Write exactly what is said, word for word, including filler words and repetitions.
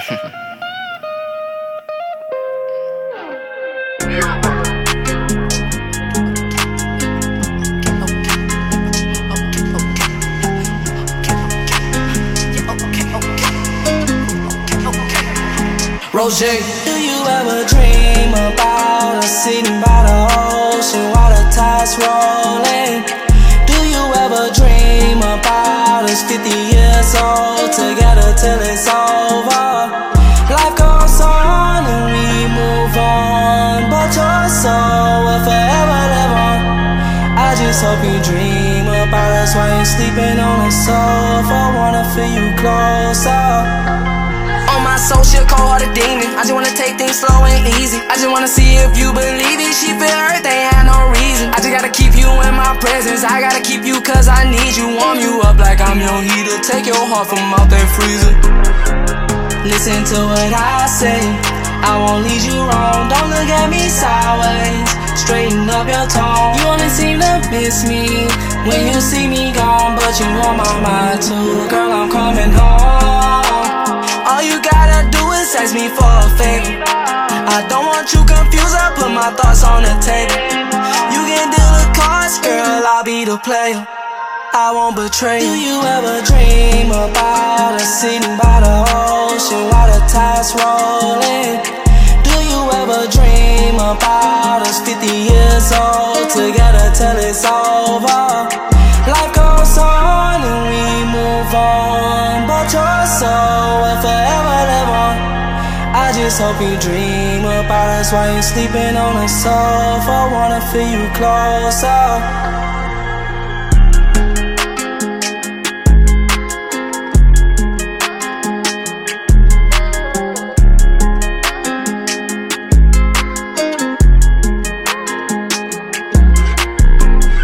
Roger. Do you ever dream about us sitting by the ocean while the tide's rolling? Do you ever dream about us fifty years old together till it's over? Life goes on and we move on, but your soul will forever live on. I just hope you dream about us while you're sleeping on the sofa. Wanna feel you closer. On my soul, she'll call her the demon. I just wanna take things slow and easy. I just wanna see if you believe it. She feel hurt, they had no reason. I just gotta keep you in my presence. I gotta keep you cause I need you. Warm you up like I'm your heater. Take your heart from out that freezer. Listen to what I say, I won't lead you wrong. Don't look at me sideways, straighten up your tone. You only seem to miss me when you see me gone, but you on my mind too. Girl, I'm coming home. All you gotta do is ask me for a favor. I don't want you confused, I put my thoughts on the table. You can deal the cards, girl, I'll be the player. I won't betray you. Do you ever dream about us sitting by the ocean while the tide's rolling? Do you ever dream about us fifty years old together till it's over? Life goes on and we move on, but your soul will forever live on. I just hope you dream about us while you're sleeping on the sofa. Wanna feel you closer.